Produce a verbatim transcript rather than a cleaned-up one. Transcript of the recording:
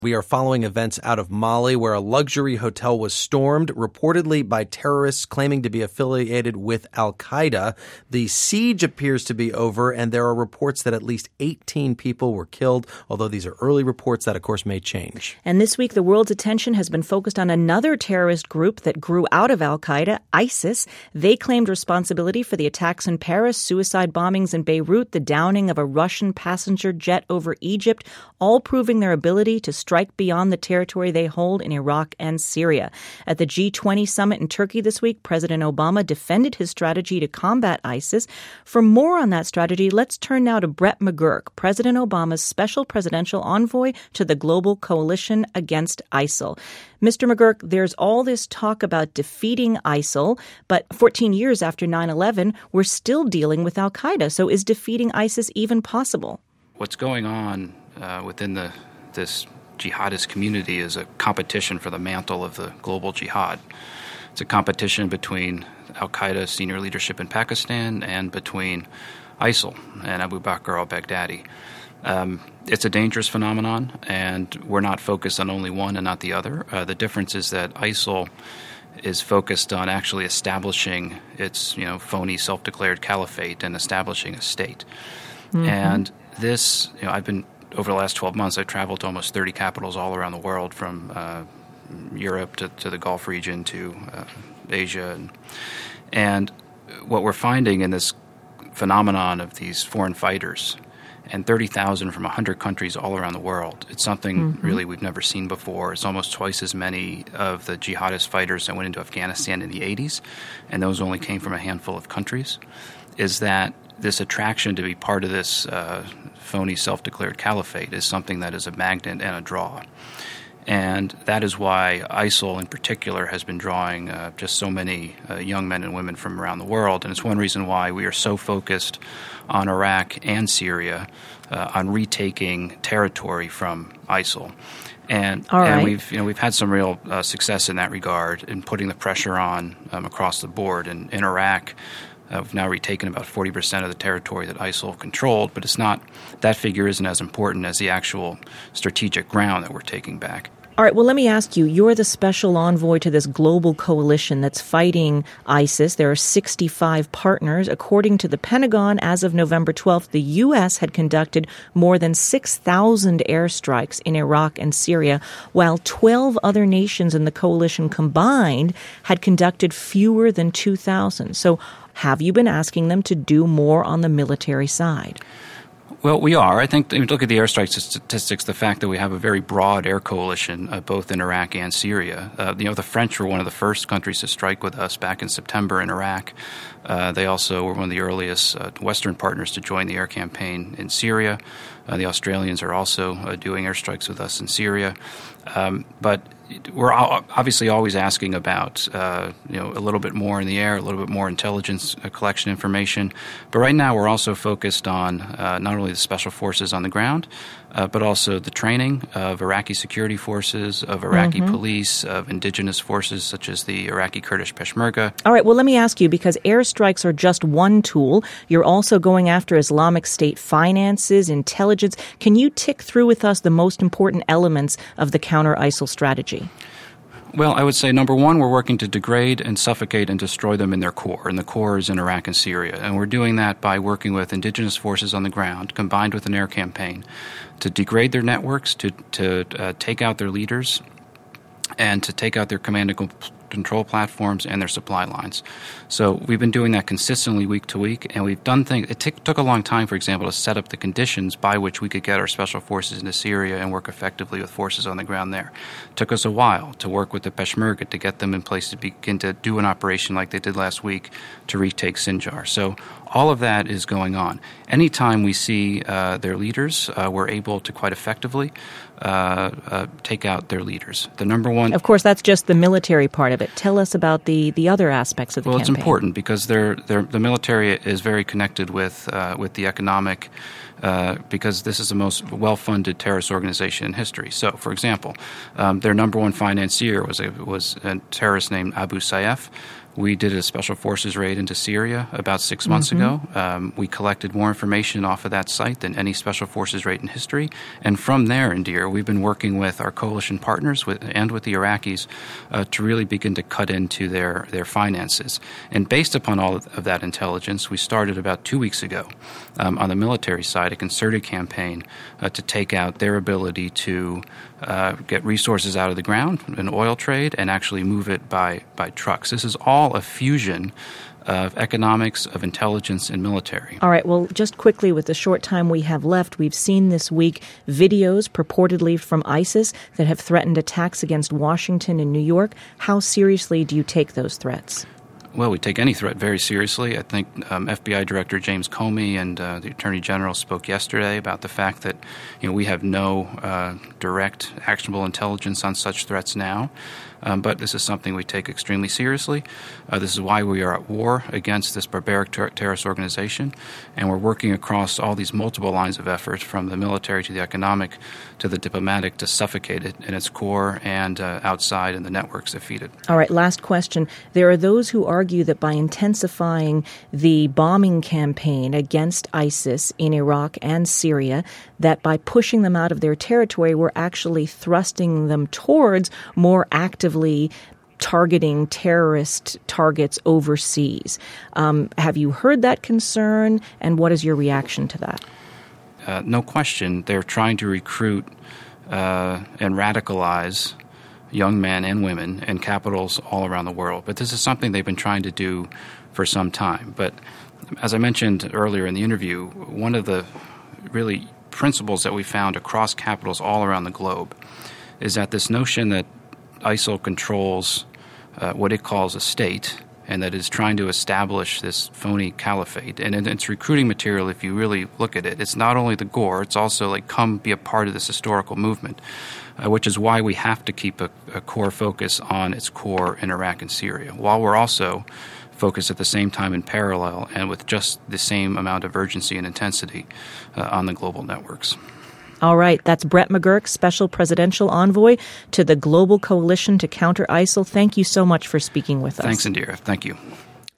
We are following events out of Mali where a luxury hotel was stormed, reportedly by terrorists claiming to be affiliated with al-Qaeda. The siege appears to be over, and there are reports that at least eighteen people were killed, although these are early reports that, of course, may change. And this week, the world's attention has been focused on another terrorist group that grew out of al-Qaeda, ISIS. They claimed responsibility for the attacks in Paris, suicide bombings in Beirut, the downing of a Russian passenger jet over Egypt, all proving their ability to strike beyond the territory they hold in Iraq and Syria. At the G twenty summit in Turkey this week, President Obama defended his strategy to combat ISIS. For more on that strategy, let's turn now to Brett McGurk, President Obama's special presidential envoy to the Global Coalition Against ISIL. Mister McGurk, there's all this talk about defeating ISIL, but fourteen years after nine eleven, we're still dealing with al-Qaeda. So is defeating ISIS even possible? What's going on uh, within the this jihadist community is a competition for the mantle of the global jihad. It's a competition between al-Qaeda senior leadership in Pakistan and between ISIL and Abu Bakr al-Baghdadi. Um, it's a dangerous phenomenon, and we're not focused on only one and not the other. Uh, the difference is that ISIL is focused on actually establishing its, you know, phony self-declared caliphate and establishing a state. Mm-hmm. And this, you know, I've been over the last twelve months, I've traveled to almost thirty capitals all around the world, from uh, Europe to, to the Gulf region to uh, Asia. And, and what we're finding in this phenomenon of these foreign fighters, and thirty thousand from one hundred countries all around the world, it's something mm-hmm. really we've never seen before. It's almost twice as many of the jihadist fighters that went into Afghanistan in the eighties, and those only came from a handful of countries, is that this attraction to be part of this uh, phony self-declared caliphate is something that is a magnet and a draw. And that is why ISIL in particular has been drawing uh, just so many uh, young men and women from around the world. And it's one reason why we are so focused on Iraq and Syria, uh, on retaking territory from ISIL. And, All right. and we've you know we've had some real uh, success in that regard in putting the pressure on um, across the board. And in Iraq, Uh, we've now retaken about forty percent of the territory that ISIL controlled, but it's not, that figure isn't as important as the actual strategic ground that we're taking back. All right, well, let me ask you, you're the special envoy to this global coalition that's fighting ISIS. There are sixty-five partners. According to the Pentagon, as of November twelfth, the U S had conducted more than six thousand airstrikes in Iraq and Syria, while twelve other nations in the coalition combined had conducted fewer than two thousand. So have you been asking them to do more on the military side? Well, we are. I think, if you look at the airstrike statistics, the fact that we have a very broad air coalition, uh, both in Iraq and Syria. Uh, you know, the French were one of the first countries to strike with us back in September in Iraq. Uh, they also were one of the earliest uh, Western partners to join the air campaign in Syria. Uh, the Australians are also uh, doing airstrikes with us in Syria. Um, but we're obviously always asking about, uh, you know, a little bit more in the air, a little bit more intelligence uh, collection information. But right now we're also focused on uh, not only the special forces on the ground, uh, but also the training of Iraqi security forces, of Iraqi mm-hmm. police, of indigenous forces such as the Iraqi Kurdish Peshmerga. All right, well, let me ask you, because airstrikes are just one tool. You're also going after Islamic State finances, intelligence. Can you tick through with us the most important elements of the counter-ISIL strategy? Well, I would say, number one, we're working to degrade and suffocate and destroy them in their core, and the core is in Iraq and Syria. And we're doing that by working with indigenous forces on the ground, combined with an air campaign, to degrade their networks, to, to uh, take out their leaders, and to take out their command and control platforms and their supply lines. So we've been doing that consistently week to week, and we've done things. It t- took a long time, for example, to set up the conditions by which we could get our special forces into Syria and work effectively with forces on the ground there. It took us a while to work with the Peshmerga to get them in place to begin to do an operation like they did last week to retake Sinjar. So all of that is going on. Anytime we see uh, their leaders, uh, we're able to quite effectively uh, uh, take out their leaders. The number one... Of course, that's just the military part of it. Tell us about the, the other aspects of the well, campaign. Well, it's important because they're, they're, the military is very connected with uh, with the economic uh, because this is the most well-funded terrorist organization in history. So, for example, um, their number one financier was a, was a terrorist named Abu Sayyaf. We did a special forces raid into Syria about six months mm-hmm. ago. Um, we collected more information off of that site than any special forces raid in history. And from there, Indira, we've been working with our coalition partners with, and with the Iraqis uh, to really begin to cut into their, their finances. And based upon all of that intelligence, we started about two weeks ago um, on the military side a concerted campaign uh, to take out their ability to uh, get resources out of the ground, an oil trade, and actually move it by, by trucks. This is all a fusion of economics, of intelligence, and military. All right. Well, just quickly, with the short time we have left, we've seen this week videos purportedly from ISIS that have threatened attacks against Washington and New York. How seriously do you take those threats? Well, we take any threat very seriously. I think um, F B I Director James Comey and uh, the Attorney General spoke yesterday about the fact that, you know, we have no uh, direct, actionable intelligence on such threats now. Um, but this is something we take extremely seriously. Uh, this is why we are at war against this barbaric ter- terrorist organization, and we're working across all these multiple lines of effort, from the military to the economic to the diplomatic, to suffocate it in its core and uh, outside in the networks that feed it. All right, last question. There are those who argue that by intensifying the bombing campaign against ISIS in Iraq and Syria, that by pushing them out of their territory, we're actually thrusting them towards more active targeting terrorist targets overseas. Um, have you heard that concern, and what is your reaction to that? Uh, no question. They're trying to recruit uh, and radicalize young men and women in capitals all around the world. But this is something they've been trying to do for some time. But as I mentioned earlier in the interview, one of the really principles that we found across capitals all around the globe is that this notion that ISIL controls uh, what it calls a state, and that is trying to establish this phony caliphate. And in its recruiting material, if you really look at it, it's not only the gore, it's also like, come be a part of this historical movement, uh, which is why we have to keep a, a core focus on its core in Iraq and Syria, while we're also focused at the same time in parallel and with just the same amount of urgency and intensity uh, on the global networks. All right. That's Brett McGurk, Special Presidential Envoy to the Global Coalition to Counter ISIL. Thank you so much for speaking with us. Thanks, Indira. Thank you.